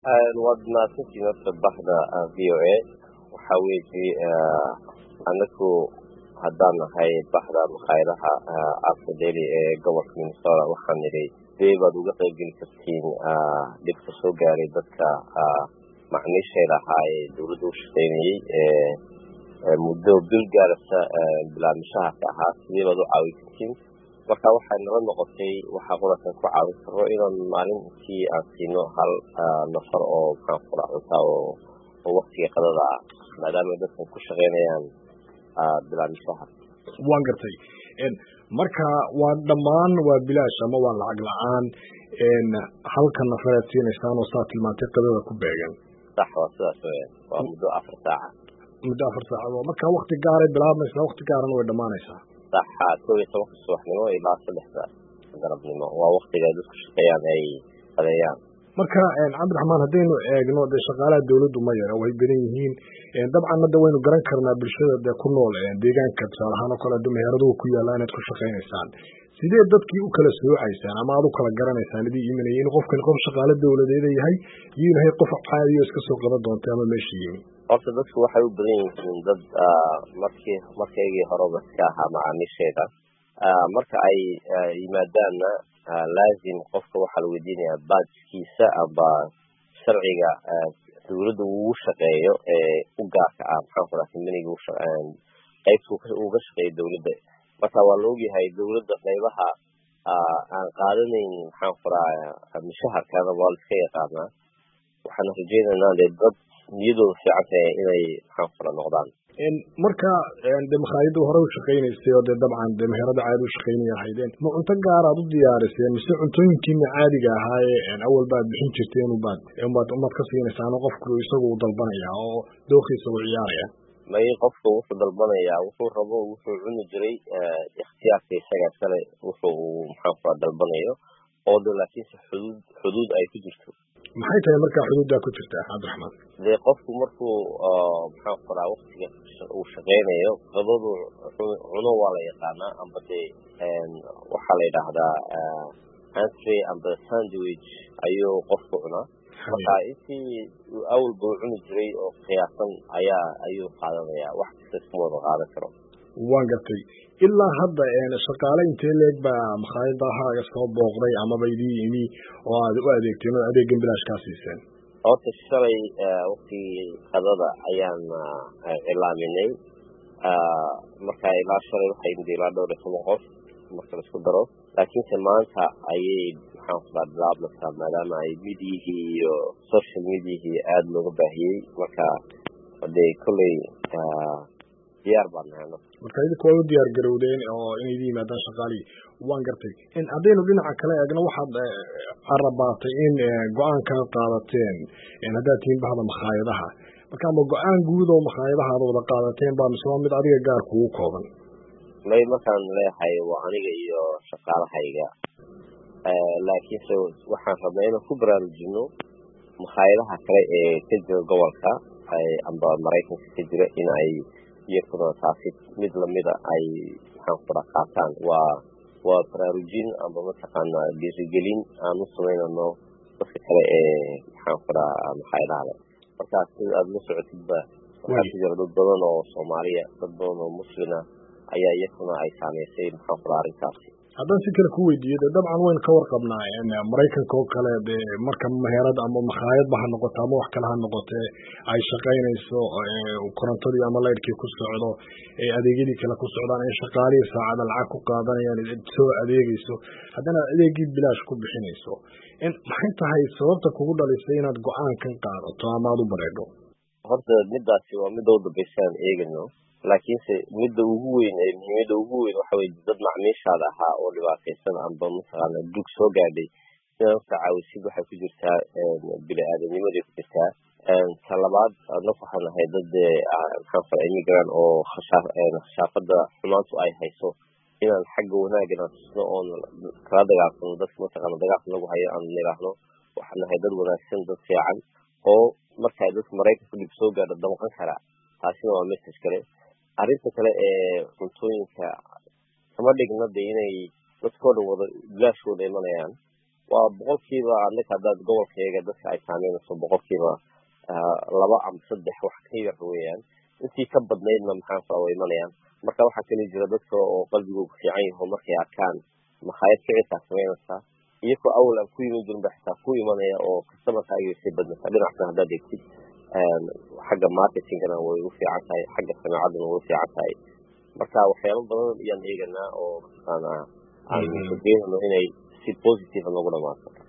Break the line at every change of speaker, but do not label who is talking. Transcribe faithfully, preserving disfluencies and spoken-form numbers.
waad mahadsantihiin horta baxda v o a waxa weeye anagu haddaan nahay baxda makhaayadaha Arca Daily ee gobolka Minnesota waxaan nidhi sidee baad uga qaybgeli kartiin dhibka soo gaaray dadka macniisheeda ahaa ee dowladda u shaqeynayay ee muddo bil gaaraysa bilaamishaha ka ahaa sidee baad u caawin kartiin marka waxay nala noqotay waxa qorakan ku caawin karo inaan maalintii aan siino hal nafar oo maxaan ku raacdaa oo oo waqtiga qadada maadaama dadku ku shaqeynayaan bilaamishaha
waan gartay in marka waa dhamaan waa bilaash ama waa lacag la'aan in halka nafar siinaysan oo saa tilmaantay qadada ku beegan
sax waa sidaas waa muddo afar saac
muddo afar saac marka waqti gaar ah bilaabmaysa waqti gaaran way dhamaanaysaa
saxa toban toban subaxnimo ilaa saddex saac galabnimo waa waqtiga dadku shaqeeyaan ay qadayaan
marka Cabdiraxmaan hadaynu eegno de shaqaalaha dawladdu ma yara way badan yihiin dabcan hadda waynu garan karnaa bulshada ku nool deegaanka salahan oo kala dumeeraduhu ku yaalaan inaad ku shaqeynaysaan sidee dadkii u kala soocaysaan ama aad u kala garanaysaan idii iimanay in qofkan qof shaqaale dawladeed yahay iyo yahay qof caadi oo iska soo qaban doonta ama meeshii yimi
horta dadku waxay u badan yihiin dad markii markii horeba ka ahaa macaamiisheeda marka ay yimaadaanna laazim qofka waxa la weydiinayaa badkiisa aba sharciga dawladda uu shaqeeyo ee u gaarka ah maxaa ku raacay miniga uu shaqeeyay qaybtu uu ka shaqeeyo dawladda marka waa loo yahay dawladda qaybaha aan qaadanayn maxaa ku raacay mishaharkana waa iska yaqaana waxaan rajaynaynaa dad niyadooda fiican tahay inay maxaa ku raacay noqdaan
in marka de makhaayadu hore u shaqeynaysay oo de dabcan de meherada caadi u shaqeynayahaydeen ma cunto gaar aad u diyaariseen mise cuntooyinkii caadiga ahaa ee awal baad bixin jirteen ubaad ubaad umaad ka siinaysaa qofku isagu u dalbanaya oo dooqiisa u ciyaaraya
may qofku wuxuu dalbanaya wuxuu rabo wuxuu cuni jiray ikhtiyaarka isaga kale wuxuu maxaa ku dalbanayo oo laakiin xuduud xuduud ay ku jirto
maxay tahay marka xuduudda ku jirta Cabdiraxmaan
de qofku markuu maxaa ku raacay waqtiga uu shaqeynayo qadadu cuno waa la yaqaanaa amba de waxa la yiraahdaa entree amba sandwich ayuu qofku cunaa marka intii awal buu cuni jiray oo qiyaasan ayaa ayuu qaadanaya wax kasta wada qaadan karo
waan gartay ilaa hadda een shaqaale intee leeg baa makhaayadaha soo booqday ama baydii imi oo aad u adeegteen oo adeeggan bilaash ka siiseen
horta shalay waqti qadada ayaan ilaaminay marka ilaa shalay waxay ilaa dhowr iyo toban qof marka la isku daro laakiin maanta ayay maxaan ku bilaabmaysaa maadaama ay midiyihii iyo social mediahii aad looga baahiyey marka hadee kolley diyaar baan nahay
marka idinku waa u diyaar garowdeen oo inay yimaadaan shaqaalii waan gartay in haddaynu dhinaca kale eegno waxaad arabaatay in go-aanka qaadateen in haddaad tihiin bahda makhaayadaha marka ama go-aan guud oo makhaayadaha aad wada qaadateen baa mise waa mid adiga gaar kugu kooban
may markaan leeyahay waa aniga iyo shaqaalahayga laakiinse waxaan rabnaa inaan ku baraarujino makhaayadaha kale ee ka jira gobolka amba maraykanka ka jira in ay iyaguna taasi mid lamida ay maxaan ku qaataan waa waa baraarujin amba mataqaanaa dhiirigelin aan u samaynano dadka kale ee maxaan ku dhahaa makhaayadaha markaas sida aada la socotidba waxaa ku jira dad badan oo soomaaliya dad badan oo muslina ayaa iyaguna ay saameysay maxaan ku dhahaa arrintaasi
haddaan si kale ku weydiiyo de dabcan waynu ka warqabnaa maraykanka oo kale de marka meherad ama makhaayadba ha noqoto ama wax kale ha noqotee ay shaqaynayso korontadii ama laydhkii ku socdo ee adeegyadii kale ku socdaan in shaqaalihii saacada lacag ku qaadanayaan soo adeegayso haddana adeegii bilaash ku bixinayso in maxay tahay sababta kugu dhalisay inaad go-aankan qaadato ama aad u bareedho
horta midaasi waa midda u dambaysaan eegano laakiinse midda ugu weyn ee muhiimada ugu weyn waxa weeye dad macmiishaada ahaa oo dhibaataysan amba mataqaana dug soo gaadhay inaad ka caawisid waxay ku jirtaa bini-aadamnimadii ku jirtaa ta labaad adna waxaan nahay dad maxaan fara immigrant oo khashaafada xumaantu ay hayso inaan xagga wanaagana tusno oon kala dagaalsano dadka mataqaana dagaalka lagu hayo aan niraahno waxaan nahay dad wanaagsan dad fiican oo marka dadka maraykanka dib soo gaadho damqan kara taasina waa message kale arrinta kale ee cuntooyinka kama dhigna de inay dadkoo dhan wada bilaashooda imanayaan waa boqolkiiba annaka haddaad gobolkayga dadka ay saameynayso boqolkiiba laba ama saddex wax ka yar weeyaan intii ka badnaydna maxaan soo imanayaan marka waxaa kale jira dadka oo qalbigoodu fiican yaho markay arkaan makhaayad kicisaa samaynaysaa iyagoo awal aan ku iman jirin ba xitaa ku imanaya oo customerka ayay sii badnaysaa dhinackan haddaad eegtid xagga marketingana way u fiican tahay xagga samaacadana way u fiican tahay marka waxyaalo badan ayaan eeganaa oo mataqaanaa aan rajeynayno inay si positive noogu dhamaato